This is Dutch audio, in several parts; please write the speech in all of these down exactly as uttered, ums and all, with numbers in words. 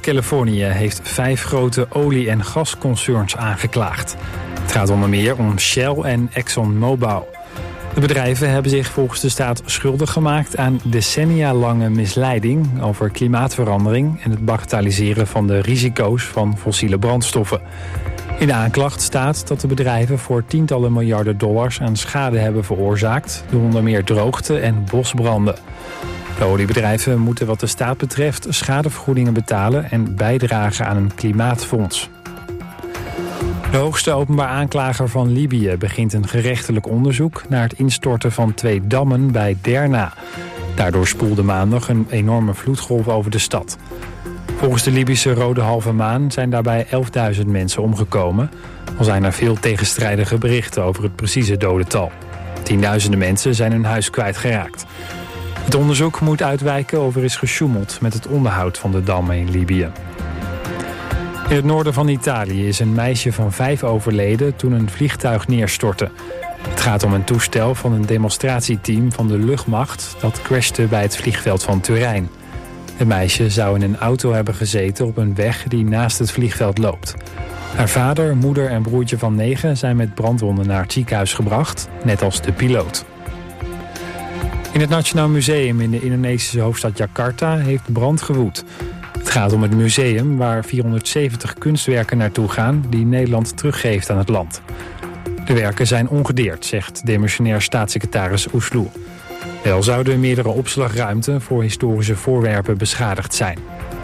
Californië heeft vijf grote olie- en gasconcerns aangeklaagd. Het gaat onder meer om Shell en ExxonMobil. De bedrijven hebben zich volgens de staat schuldig gemaakt aan decennia-lange misleiding over klimaatverandering en het bagatelliseren van de risico's van fossiele brandstoffen. In de aanklacht staat dat de bedrijven voor tientallen miljarden dollars aan schade hebben veroorzaakt door onder meer droogte en bosbranden. De oliebedrijven moeten wat de staat betreft schadevergoedingen betalen en bijdragen aan een klimaatfonds. De hoogste openbaar aanklager van Libië begint een gerechtelijk onderzoek naar het instorten van twee dammen bij Derna. Daardoor spoelde maandag een enorme vloedgolf over de stad. Volgens de Libische Rode Halve Maan zijn daarbij elfduizend mensen omgekomen. Al zijn er veel tegenstrijdige berichten over het precieze dodental. Tienduizenden mensen zijn hun huis kwijtgeraakt. Het onderzoek moet uitwijken of er is gesjoemeld met het onderhoud van de dammen in Libië. In het noorden van Italië is een meisje van vijf overleden toen een vliegtuig neerstortte. Het gaat om een toestel van een demonstratieteam van de luchtmacht dat crashte bij het vliegveld van Turijn. Het meisje zou in een auto hebben gezeten op een weg die naast het vliegveld loopt. Haar vader, moeder en broertje van negen zijn met brandwonden naar het ziekenhuis gebracht, net als de piloot. In het Nationaal Museum in de Indonesische hoofdstad Jakarta heeft brand gewoed. Het gaat om het museum waar vierhonderdzeventig kunstwerken naartoe gaan die Nederland teruggeeft aan het land. De werken zijn ongedeerd, zegt demissionair staatssecretaris Oesloe. Wel zouden meerdere opslagruimten voor historische voorwerpen beschadigd zijn.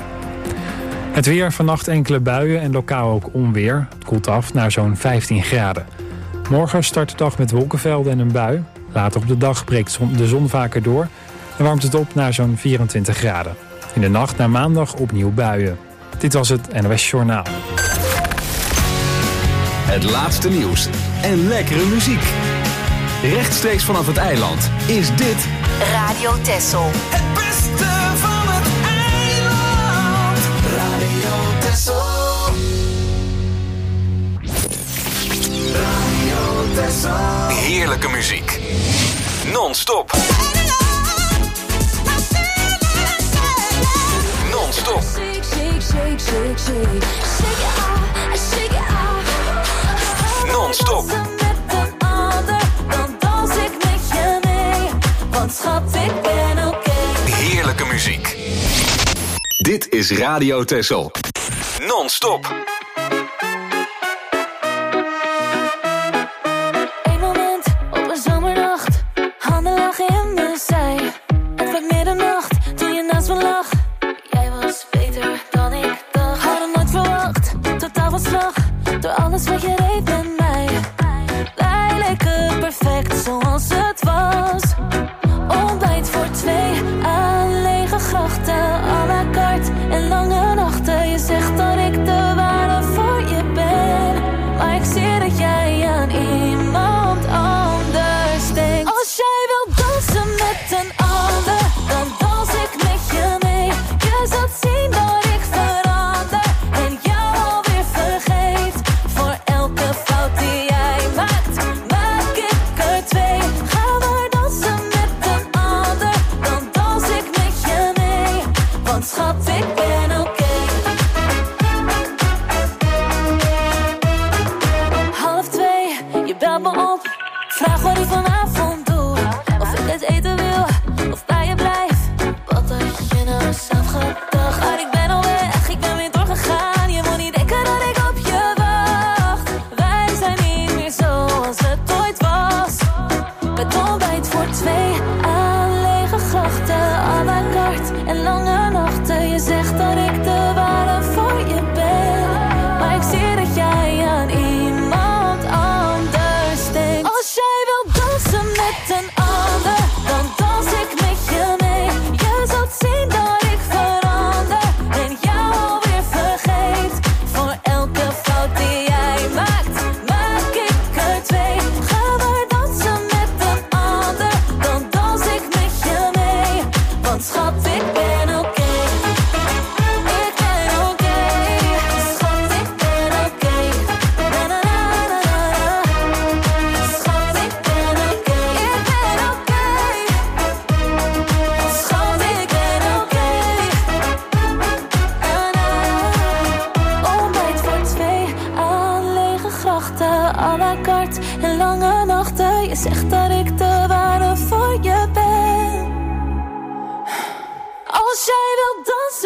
Het weer, vannacht enkele buien en lokaal ook onweer. Het koelt af naar zo'n vijftien graden. Morgen start de dag met wolkenvelden en een bui. Later op de dag breekt de zon vaker door en warmt het op naar zo'n vierentwintig graden. In de nacht naar maandag opnieuw buien. Dit was het N O S Journaal. Het laatste nieuws en lekkere muziek. Rechtstreeks vanaf het eiland is dit Radio Texel. Het beste van het eiland. Radio Texel. Radio Texel. heerlijke muziek. Non-stop. Non-stop. Non-stop. Heerlijke muziek. Dit is Radio Texel. Non-stop. Eén moment op een zomernacht. Handen lagen in de zij. Het werd middernacht toen je naast me lag. Jij was beter dan ik dacht. Hadden nooit verwacht, totaal van slag. Door alles wat je deed met mij. Wij leken perfect zoals het was. Ontbijt voor twee aan lege grachten. À la carte en lange nachten. Je zegt dat ik de waarde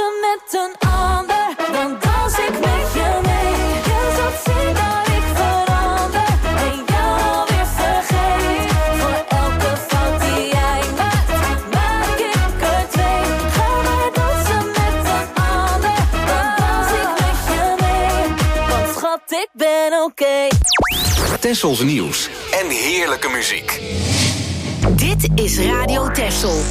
dansen met een ander, dan dans ik met je mee. Je zult zien dat ik verander en jou weer vergeet. Voor elke fout die jij maakt, maak ik er twee. Ga maar dansen met een ander, dan dans ik met je mee. Want schat, ik ben oké. Okay. Tessels nieuws en heerlijke muziek. Dit is Radio Tessel.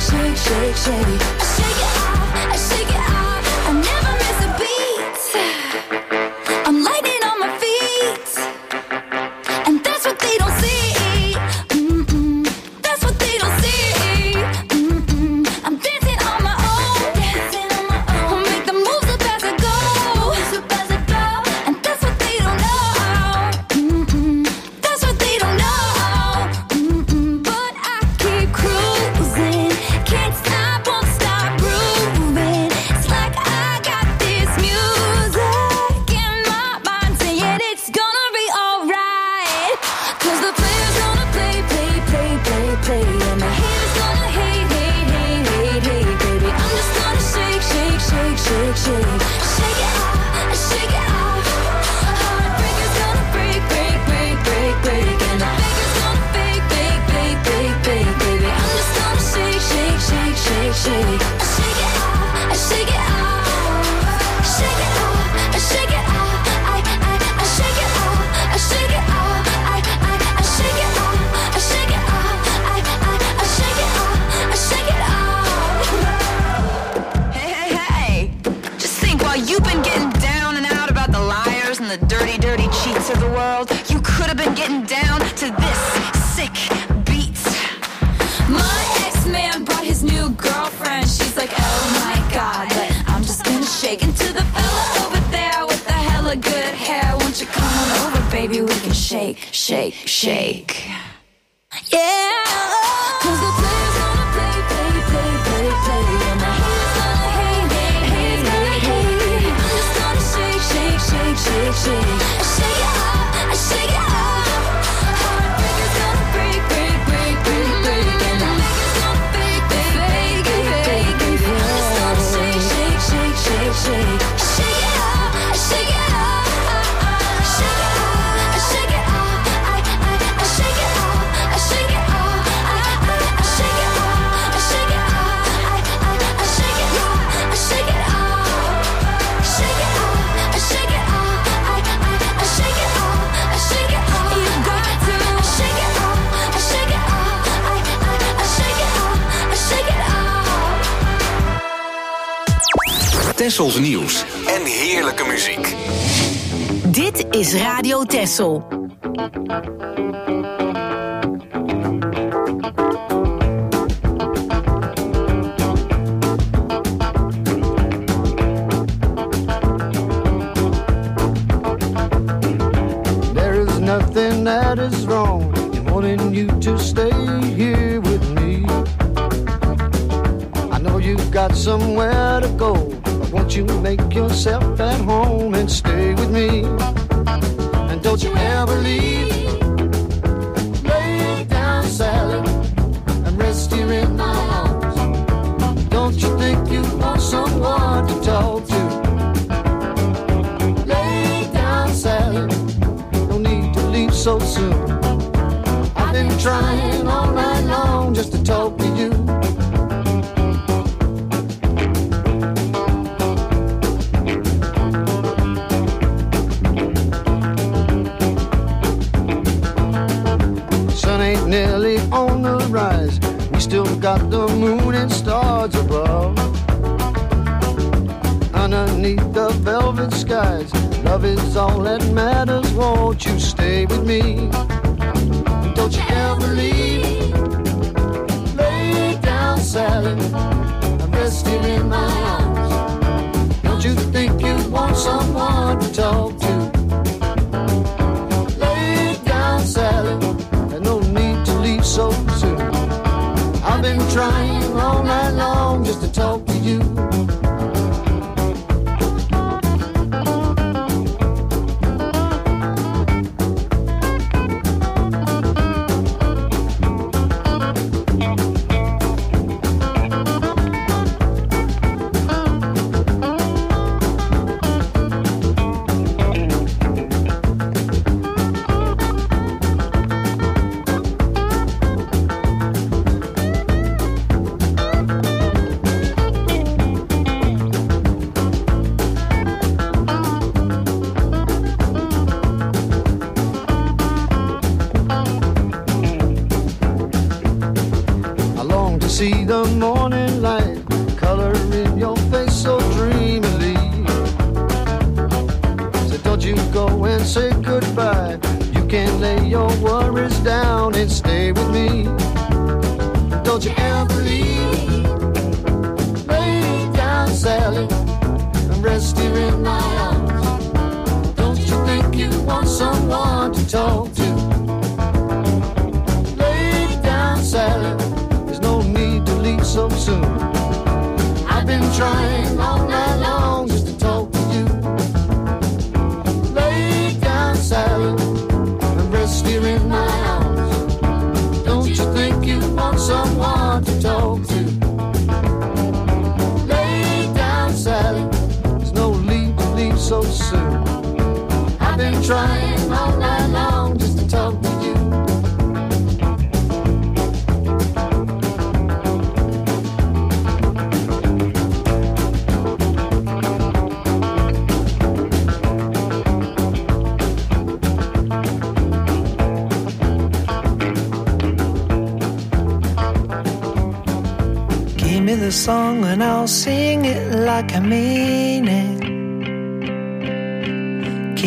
shake, I shake it off, I shake it off, I never miss a beat. to the world. You could have been getting down to this sick beat. My ex-man brought his new girlfriend. She's like, oh my god, but I'm just gonna shake into the fella over there with the hella good hair. Won't you come on over, baby? We can shake, shake, shake. Yeah, cause the players gonna play, play, play, play, play. And the haters gonna hate, hate, hate, hate, hate. I'm just gonna shake, shake, shake, shake, shake. I shake it up, I shake it up. Heartbreakers gonna break, break, break, break, break. And the makers gonna fake, fake, fake, fake, fake. I'm just gonna shake, shake, shake, shake, shake. I shake it up, I shake it up. I shake it up, I shake it up. I, I, I shake it up, I shake it up. I, I, I shake it up, I shake it up. I, I, I shake it up, I shake it up. Shake it up, I shake it up. I, I, I shake it up, I shake it up. You got to shake it up, I shake it up. I, I, I shake it up, I shake it up. Tessels nieuws en heerlijke muziek. Dit is Radio Tessel. There is nothing that is wrong in wanting you to stay here with me. I know you've got somewhere to go, but won't you make yourself at home and stay with me? And don't you ever leave. Lay down, Sally, and rest here in my arms. Don't you think you want someone to talk to? Lay down, Sally, no need to leave so soon. I've been trying all night long just to talk to you. Sun ain't nearly on the rise. We still got the moon and stars above. Underneath the velvet skies, love is all that matters. Won't you stay with me? Don't you ever leave. Lay down, Sally, and rest here in my arms. Don't you think you want someone to talk to? Lay down, Sally, and no need to leave so soon. I've been trying all night long just to talk to you. See the morning light, color in your face so dreamily. So don't you go and say goodbye. You can lay your worries down and stay with me. Don't you ever leave. Lay down, Sally, and rest here in my arms. Don't you think you want someone to talk to? Lay down, Sally, so soon. I've been trying all night long just to talk to you. Lay down, Sally, and rest here in my arms. Don't you think you want someone to talk to? Lay down, Sally, there's no need to leave so soon. I've been trying all night long just to talk to you. The song and I'll sing it like I mean it.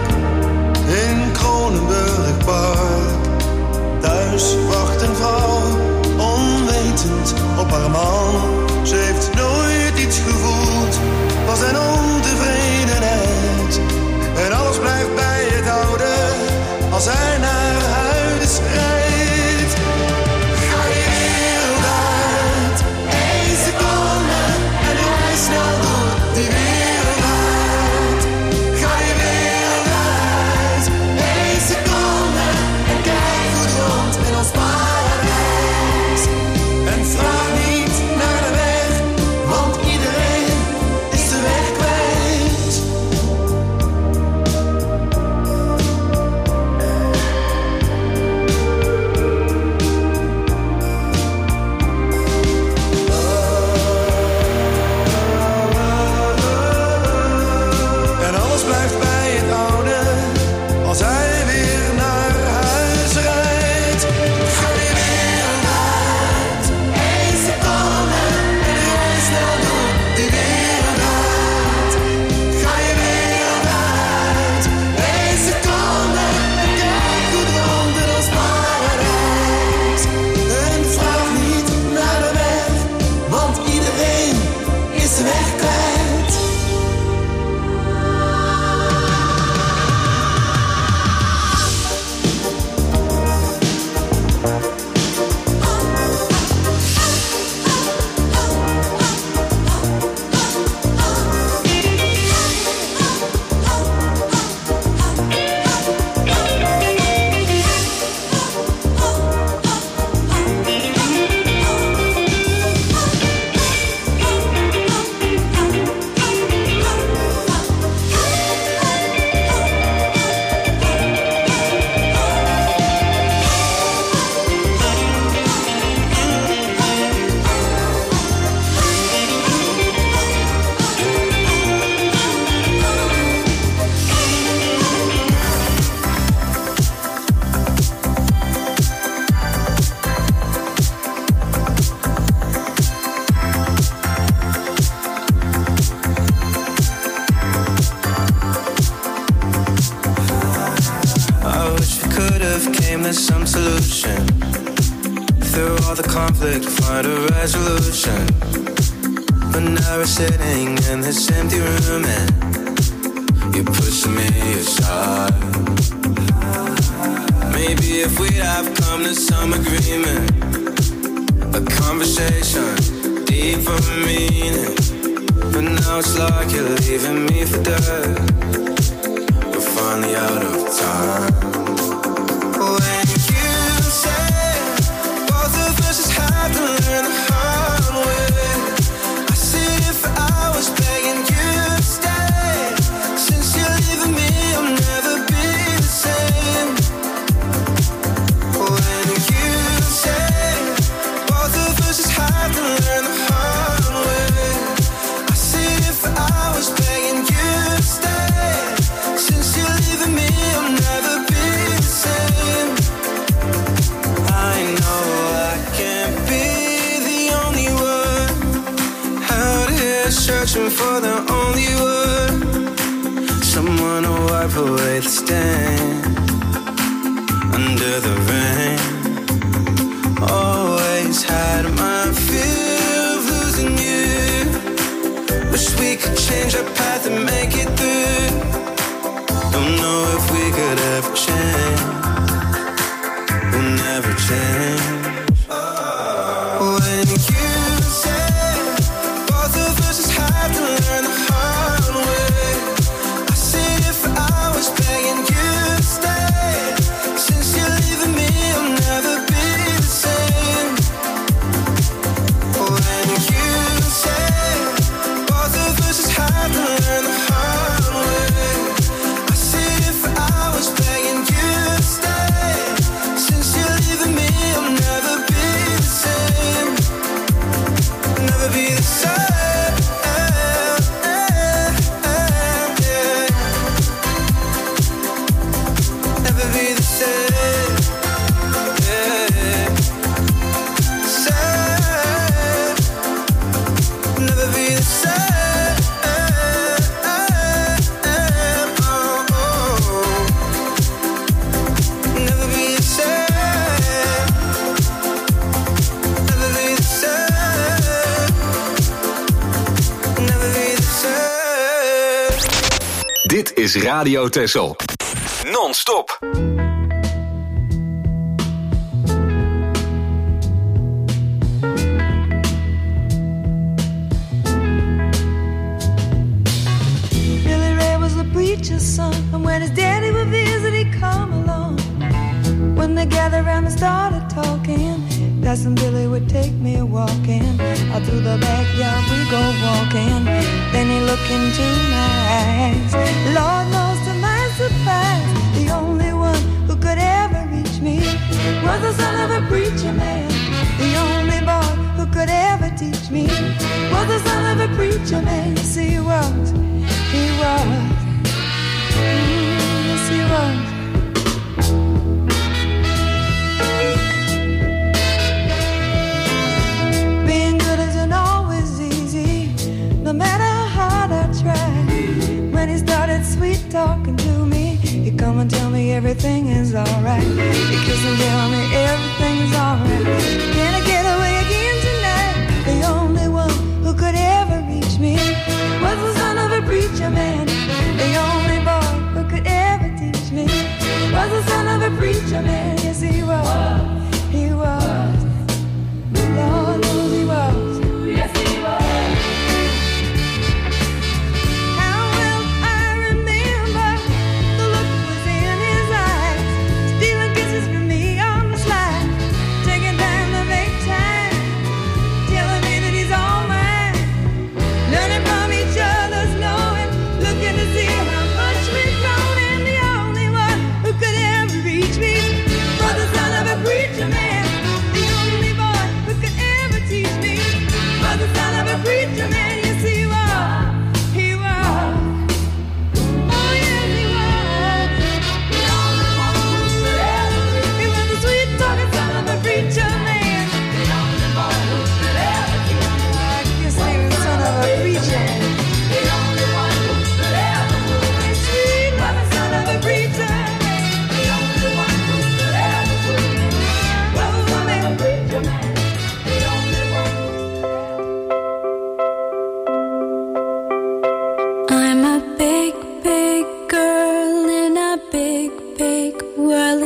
could have came to some solution. Through all the conflict, find a resolution. But now we're sitting in this empty room and you're pushing me aside. Maybe if we'd have come to some agreement, a conversation deep of meaning. But now it's like you're leaving me for dead. We're finally out of time. When you say both of us just had to learn the hard way, I sit here for hours begging you to stay. Since you're leaving me, I'll never be the same. When you say both of us just had to learn the hard way, I sit here for hours begging you to stay. Since you're leaving me, I'll never be the same. I know I can't be the only one out here searching for the only one, someone to wipe away the stain under the rain. Always had my fear of losing you. Wish we could change our path and make it through. Don't know if we could ever change. We'll never change. When you say both of us just had to learn the hard way, I sit here for hours begging you to stay. Since you're leaving me, I'll never be the same. When you say both of us just had to learn the hard way, I sit here for hours begging you to stay. Since you're leaving me, I'll never be the same. Never be the same. Never be the same. Same. Never be the same. Oh, oh. Never be the same. Never be the same. Never be the same. Dit is Radio Texel. Non-stop. Billy Ray was a preacher's son, and when his daddy would visit, he'd come along. When they gathered around and started talking, that's when Billy would take me walking. Out through the backyard we go walking. Then he looked into my eyes. Lord knows to my surprise, the only one who could ever reach me was the son of a preacher man. The only boy who could ever teach me was the son of a preacher man. Yes, he was, he was, mm, yes, he was. Being good isn't always easy, no matter how hard I try. When he started sweet talking to me, he'd come and tell me everything is alright. He'd kiss and tell me everything is alright. Can I get away again tonight? The only one who could ever reach me was the son of a preacher man. The only boy who could ever teach me was the son of a preacher man. Yes, he was, he was. Lord knows he was. Yes, he was. How will I remember the look was in his eyes, stealing kisses from me on the slide, taking time to make time, telling me that he's all mine, learning from each other's knowing, looking to see how much we've grown, and the only one who could ever reach me was the son of a preacher.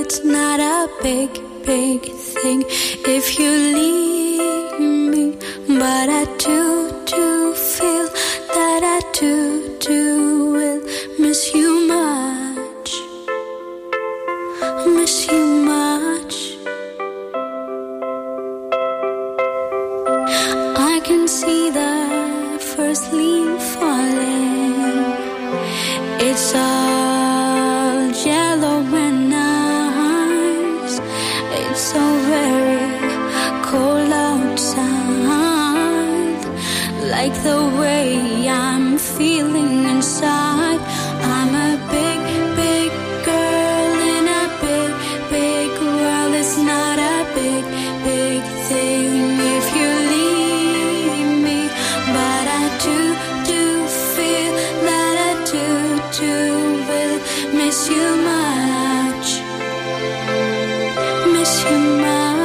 it's not a big, big thing if you leave me. But I do, do feel that I do, do will miss you much, miss you much. I can see the first leaf falling. It's all yellow and nice. It's so very cold outside. Like the way I'm feeling inside. I'm a big, big girl in a big, big world. It's not a big, big thing if you leave me. But I do, do feel that I do, do will miss you much, miss you much.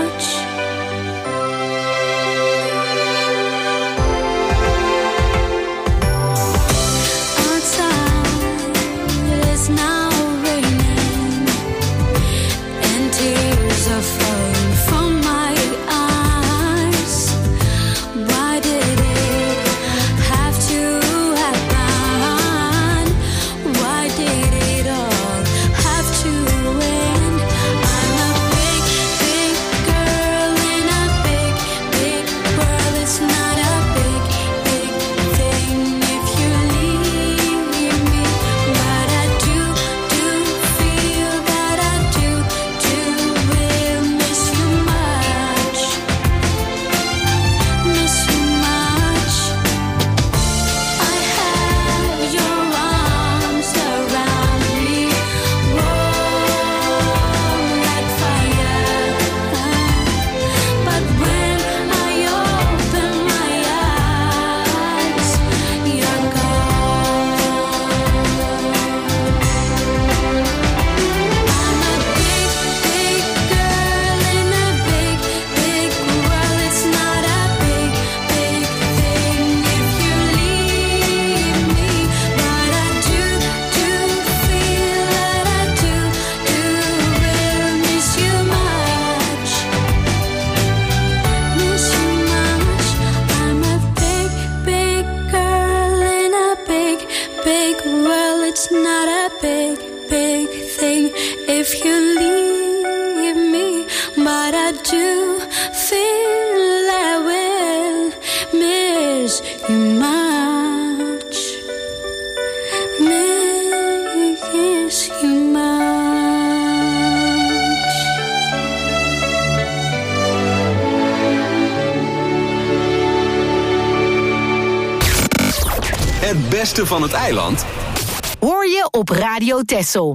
Het beste van het eiland hoor je op Radio Texel.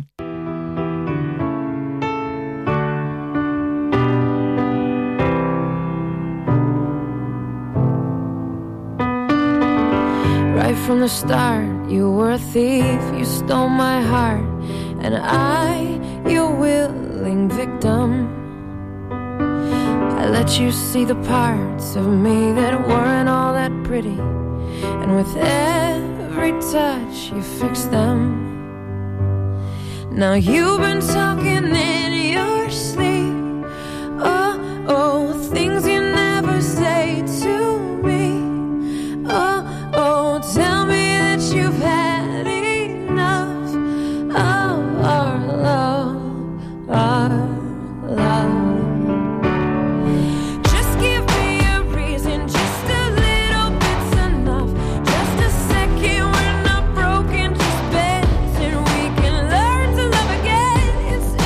Right from the start, you were a thief, you stole my heart, and I, your willing victim. I let you see the parts of me that weren't all that pretty, and with every touch you fixed them. Now you've been talking in your sleep, oh, oh, things you never say to me, oh, oh, tell me that you've had enough of our love, our love. It's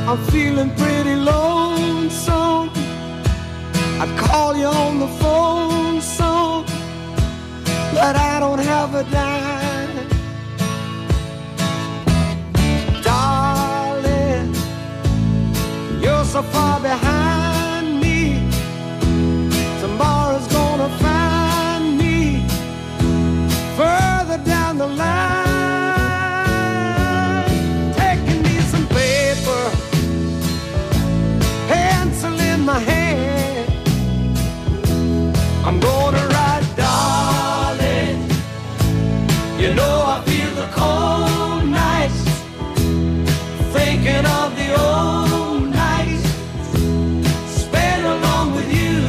I'm feeling pretty lonesome. I'd call you on the phone some, but I don't have a dime. Darling, you're so far behind me. Tomorrow's gonna find me further down the line. Taking me some paper, pencil in my hand. I'm gonna write, darling, you know I feel the cold nights, thinking of the old nights spent along with you.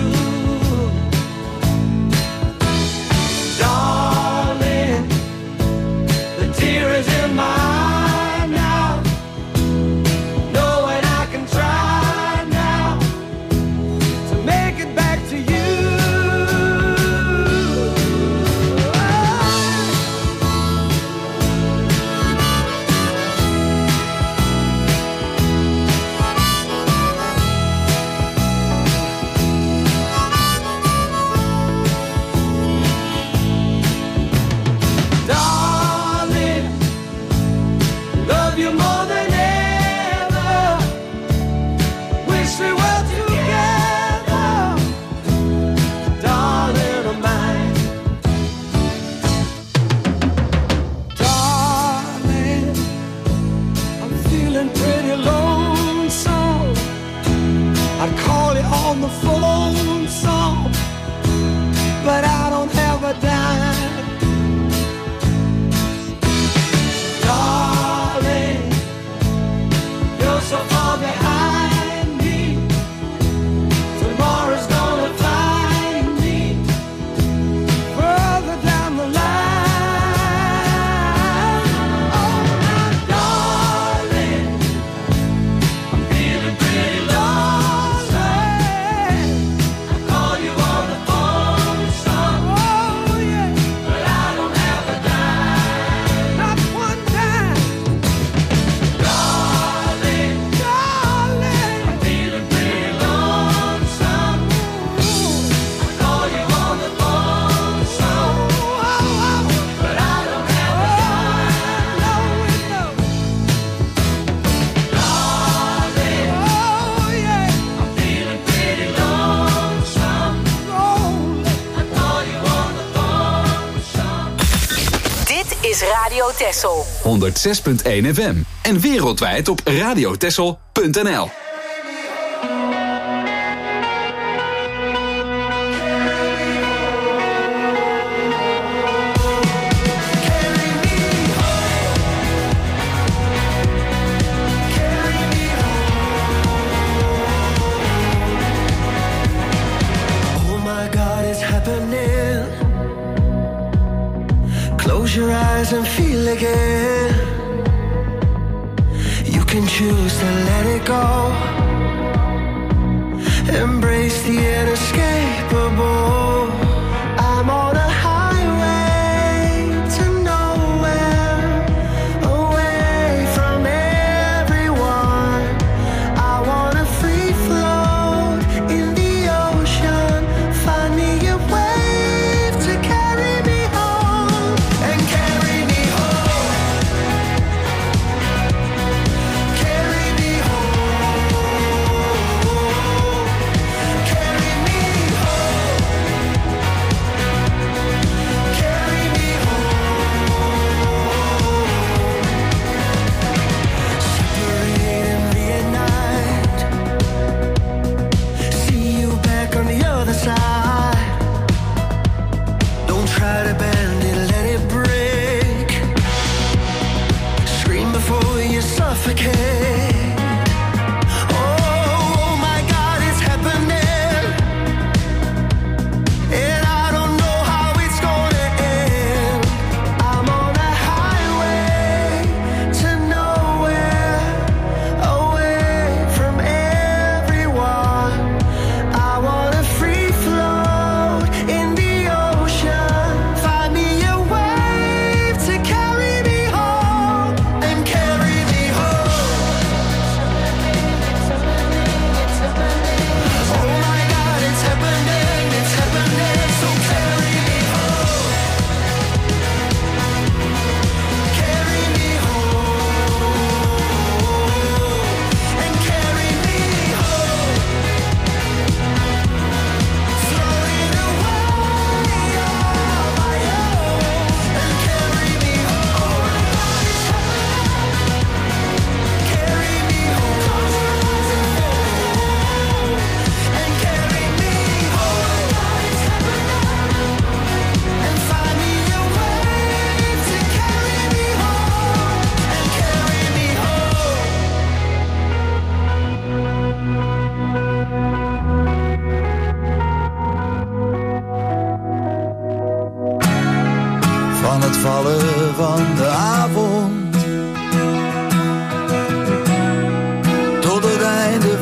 Darling, the tear is in my eye now, knowing I can try now to make it back to you. Darling, love you more than ever. Wish we were together, darling of mine. Darling, I'm feeling pretty lonesome. I'd call you on the phone some, but I don't have a dime. Darling, you're so far behind me. Tomorrow's gonna find me further down the line. Oh, my darling, I'm feeling pretty lonesome. I call you on the phone some, oh yeah, but I don't have a dime, not one dime. Darling, darling, I'm feeling pretty lonesome. I call you on the phone some, but I don't have a dime. No, no. Darling, oh yeah, I'm feeling pretty lonesome. I call you on the phone some. Dit is Radio Texel. honderdzes punt één F M en wereldwijd op radiotexel punt n l. Oh my God, it's happening. Close your eyes and feel again. You can choose to let it go. Embrace the inescapable. I'm on a highway to nowhere, away from everyone. I wanna free float in the ocean. Find me a wave to carry me home and carry me home. Carry me home. Carry me home.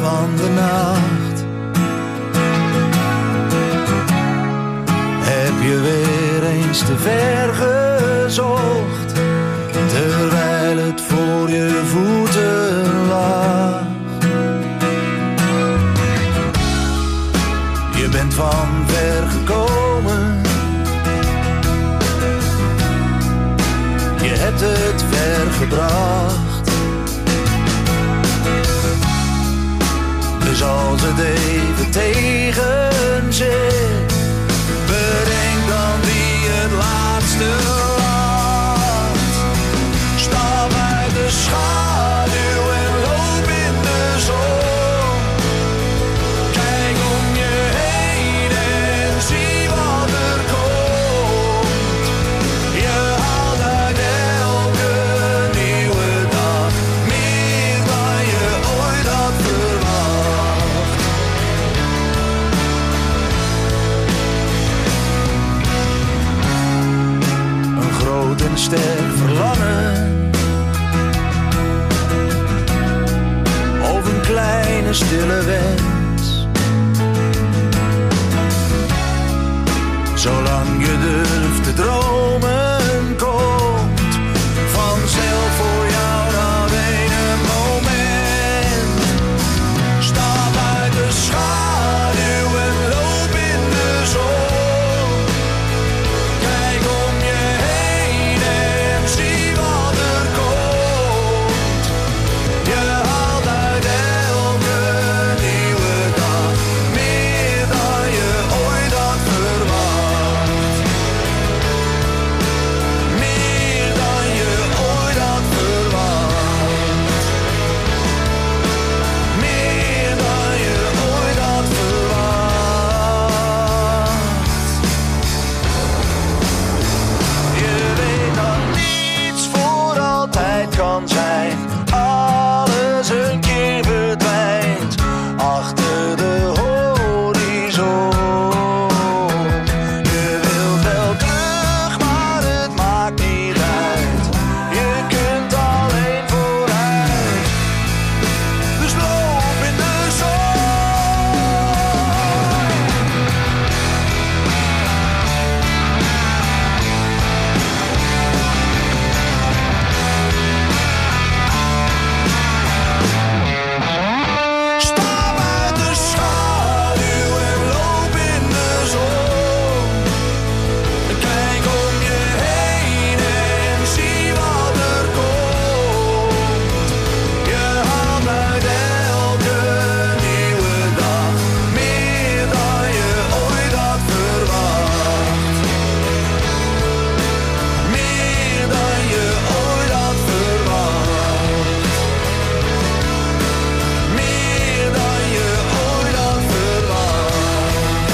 van de nacht. Heb je weer eens te ver gezocht, terwijl het voor je voeten lag. Je bent van ver gekomen, je hebt het ver gebracht. Dus als het even tegen zit, bedenk dan wie het laatste laat. Stap uit de schaduw en loop in de zon. Kijk om je heen en zie wat er komt. Je haalt uit elke nieuwe dag meer dan je ooit had verwacht. Een groot en sterk verlangen, of een kleine stille wens. Zolang je durft te dromen, komt vanzelf voor jou dat ene moment. Stap uit de schaduw en loop in de zon. Kijk om je heen en zie wat er komt. Je haalt uit elke nieuwe dag meer dan je ooit had verwacht. Meer dan je ooit had verwacht. Meer dan je ooit had verwacht. Je weet dat niets voor altijd kan zijn. Alles een keer verdwijnt achter de horizon. Je wilt wel terug, maar het maakt niet uit. Je kunt alleen vooruit. Dus loop in de zon. Stap uit de schaduw en loop in de zon. Kijk om je heen en zie wat er komt. Je haalt uit elke nieuwe dag meer dan je ooit had verwacht. Meer dan je ooit had verwacht. Meer dan je ooit had verwacht.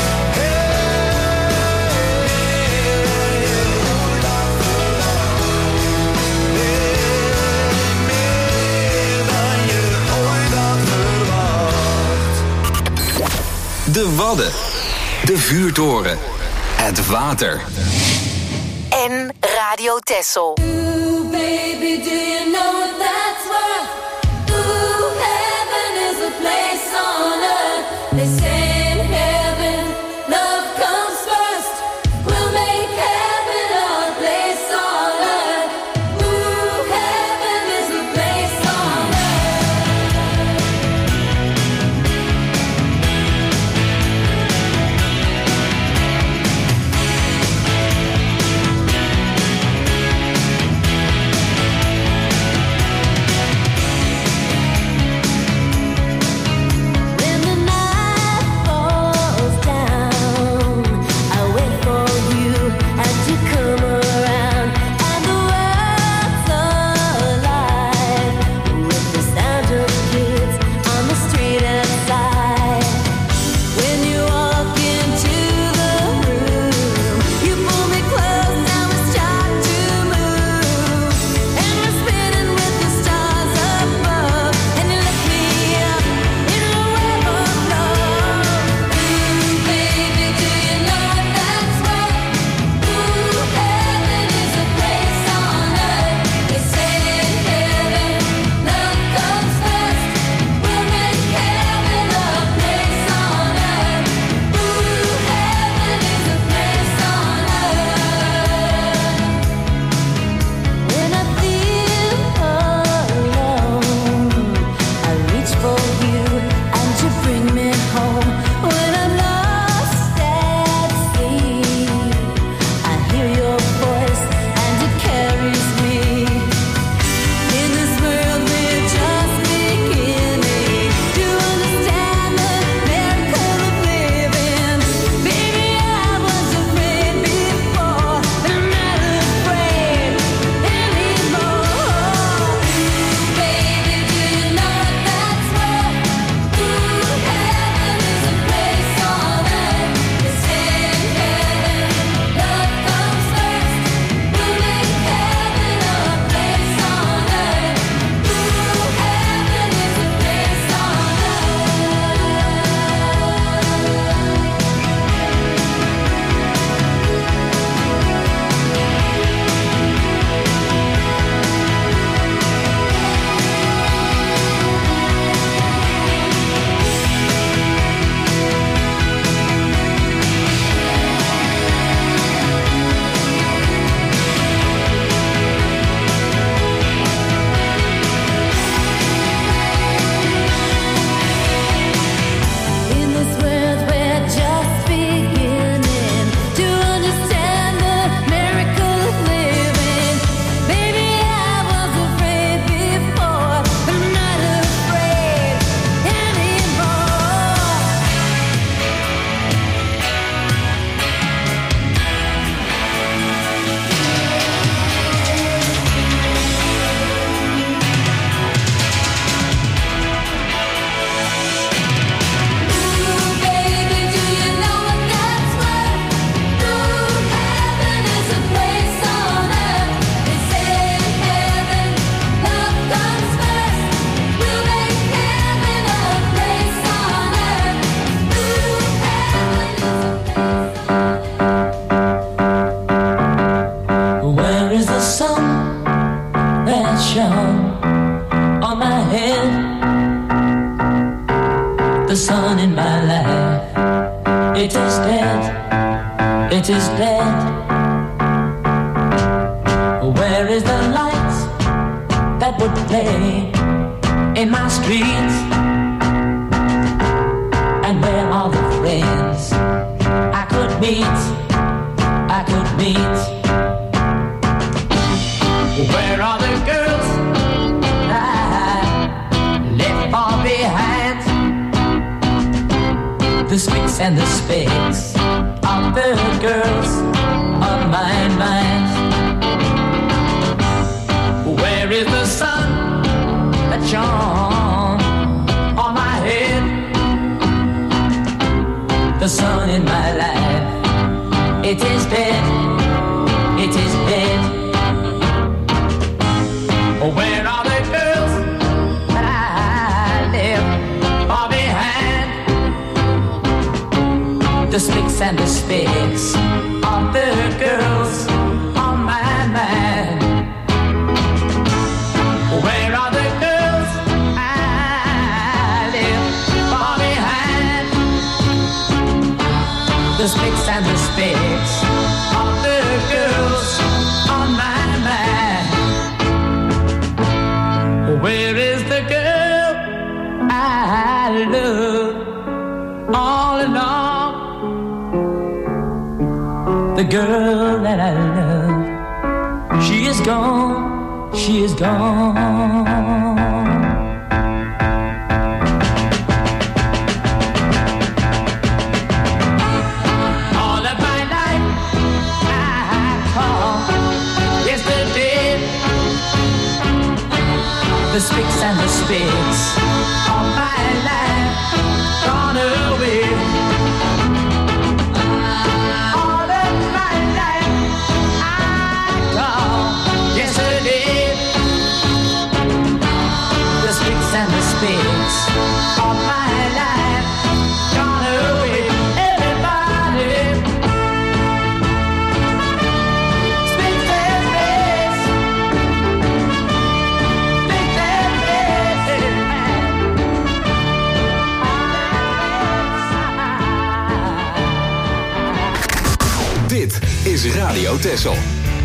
De Wadden, de vuurtoren, het water. En Radio Texel. Ooh, baby, do you know what that's worth? Ooh, heaven is a place on earth. They say in heaven, love comes first. We'll make heaven our place on earth. Ooh, heaven is a place on Ooh, The sun in my life, it is dead, it is dead. Where is the light that would play in my streets? And where are the friends I could meet, I could meet? Where are the girls I left far behind? The spicks and the specks of the girls of my mind. Where is the sun that shone on my head? The sun in my life, it is dead, it is dead. Where are the girls that I left far behind? The spicks and the specks of the girls on my mind. Where are the girls I left far behind? The spicks and the specks of the girls on my mind. Where is the girl I love all along? The girl that I love, she is gone, she is gone. All of my life I call yesterday. The spicks and the specks of my life gone away. All of my life I call yesterday. The spicks and the specks of my life gone away. Everybody, spicks and specks, spicks and specks. Dit is Radio Texel.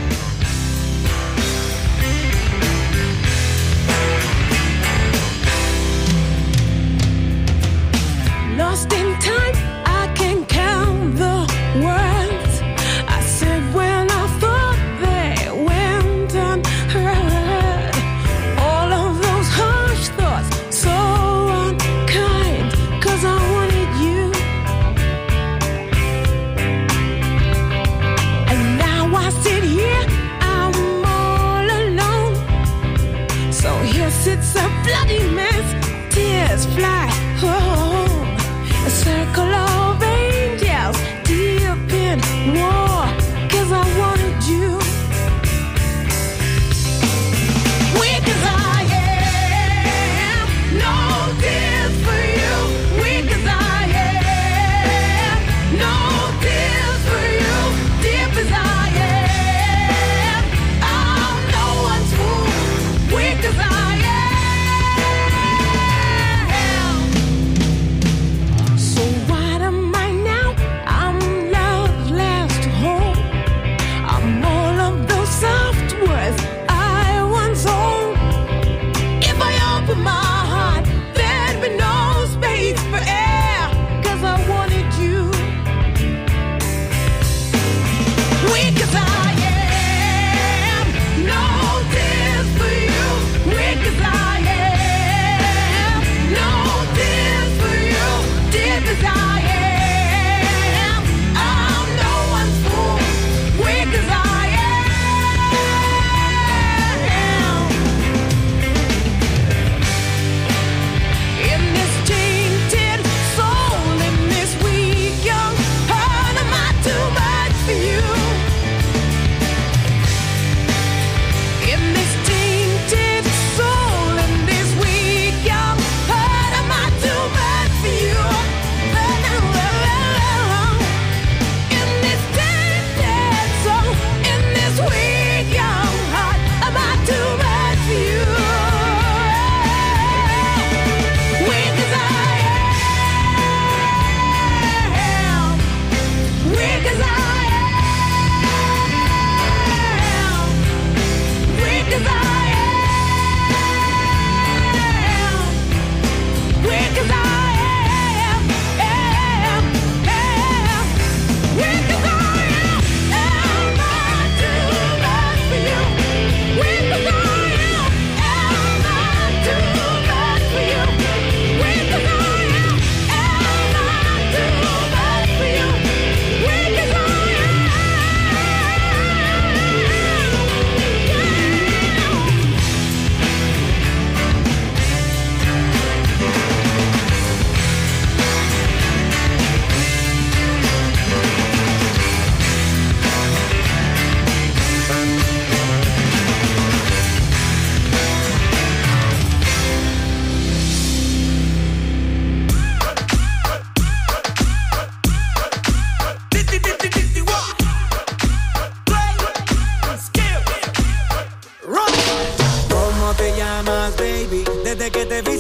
Lost in time, I can count the words I said when I thought they went unheard. All of those harsh thoughts, so unkind, 'cause I wanted you. And now I sit here, I'm all alone. So here sits a bloody mess, tears fly. Oh. A circle of angels deep in war, 'cause I wanted you. Weak as I am, no tears for you. Weak as I am, no tears for you. Deep as I am, I'm no one's fool. Weak as I am. So what am I now? I'm love's last hope. I'm all of those soft words I once owned. If I open my heart, there'd be no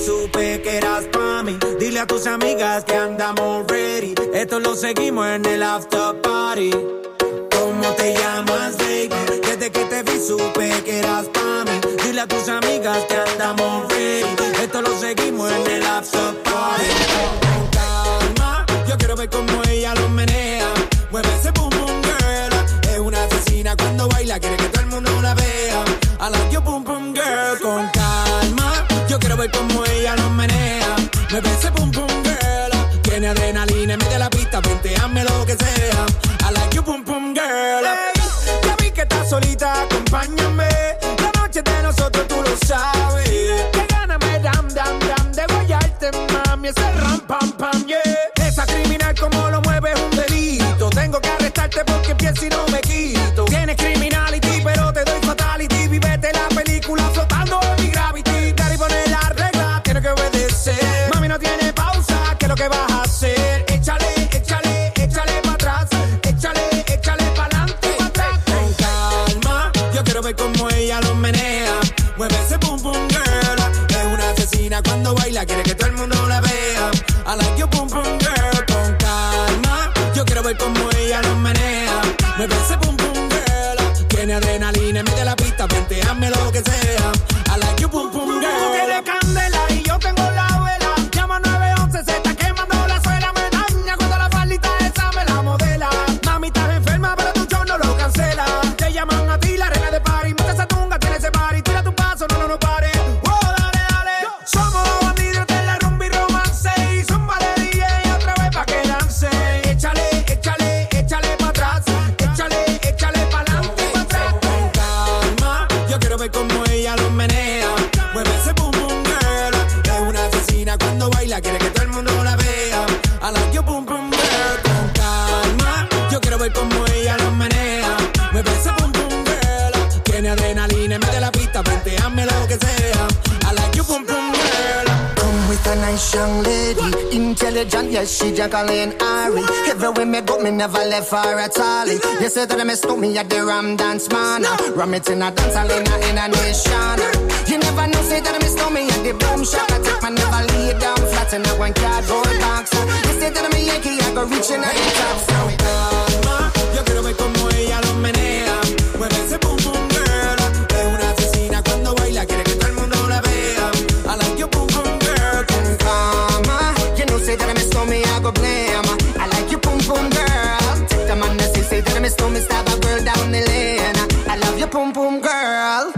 supe que eras pa' mí. Dile a tus amigas que andamos ready. Esto lo seguimos en el after party. ¿Cómo te llamas, baby? Desde que te vi supe que eras pa' mí. Dile a tus amigas que andamos ready. Esto lo seguimos en el after party. Con calma, yo quiero ver cómo ella lo menea. Mueve ese boom boom girl. Es una asesina cuando baila, quiere que todo el mundo la vea. I like your boom boom girl. Con calma, yo quiero ver cómo ella lo menea. Mueve ese boom boom girl. Tiene adrenalina en medio de la pista, ponteame lo que sea. I like your boom boom girl. Hey, ya vi que estás solita, acompáñame. La noche de nosotros tú lo sabes. Que gana me dam dam dam de guayarte, mami. Ese ram pam pam, yeah. Esa criminal como lo mueve es un delito. Tengo que arrestarte porque pienso y no me quito. Tienes criminality, pero te doy fatality. Vivete la película flotando en mi gravity. Daddy pone la regla, tiene que obedecer. Mami no tiene pausa, ¿qué es lo que vas a hacer? Échale, échale, échale para atrás. Échale, échale para adelante, para atrás. Con calma, yo quiero ver cómo ella lo menea. Mueve ese boom boom girl. Es una asesina cuando baila, quiere que todo el mundo la vea. I like your boom boom girl. Con calma, yo quiero ver cómo ella lo menea. Mueve ese boom boom girl. Tiene adrenalina en medio de la pista, venteame lo que sea. I like your boom boom girl. Tú tienes candela y yo tengo la vela. Llama nueve once, se está quemando la suela. Me daña cuando la faldita esa me la modela. Mami, estás enferma, pero tu show no lo cancela. Te llaman a ti la reina de party. Mucha esa tunga, tiene ese party. Tira tu paso, no, no, no pare. Oh, dale, dale. Somos bandidos de la rumba y romance. Y zumba de D J otra vez pa' que dance. Échale, échale, échale pa' atrás. Échale, échale pa' adelante, pa' atrás. Con calma, yo quiero ver cómo ella lo menea. Mueve ese boom boom girl. Es una asesina cuando baila, quiere que todo el mundo la vea. I like your boom boom girl. Con calma, yo quiero ver cómo ella lo menea. Mueve ese boom boom girl. Tiene adrenalina en medio de la pista, venteame lo que sea. I like your boom boom girl. Come with a nice young lady, intelligent, yes, she Jacqueline Ari. Everywhere me go, me never left her at all. You say that I miss me at the Ram Dance Man. Ram it in a dance hall in a, in a nation. You never know, say that I miss me at the Boom Shop. I take my never lay down flat in a one cardboard box. You say that I'm a Yankee, I go reaching out the top. So calma, yo quiero ver cómo ella lo menea. Mueve ese boom boom girl. Es una asesina cuando baila, quiere que todo el mundo la vea. I like your boom boom girl. Con calma, you know, say that I miss me, I go blame. I like your boom boom girl. Take the man that say, say that I miss me, stab a girl down the lane. I love your boom boom girl.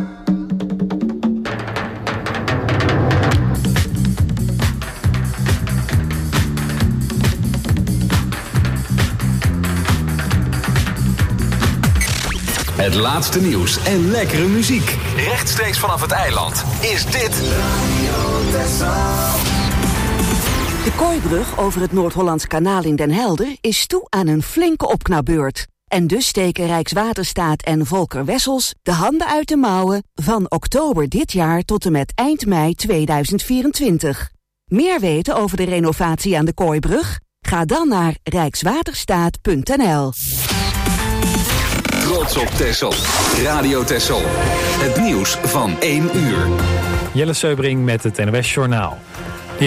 Het laatste nieuws en lekkere muziek. Rechtstreeks vanaf het eiland is dit De Kooibrug over het Noord-Hollands Kanaal in Den Helder is toe aan een flinke opknapbeurt. En dus steken Rijkswaterstaat en Volker Wessels de handen uit de mouwen van oktober dit jaar tot en met eind mei tweeduizend vierentwintig. Meer weten over de renovatie aan de Kooibrug? Ga dan naar rijkswaterstaat punt n l. Trots op Texel. Radio Texel. Het nieuws van één uur. Jelle Seubring met het N O S Journaal.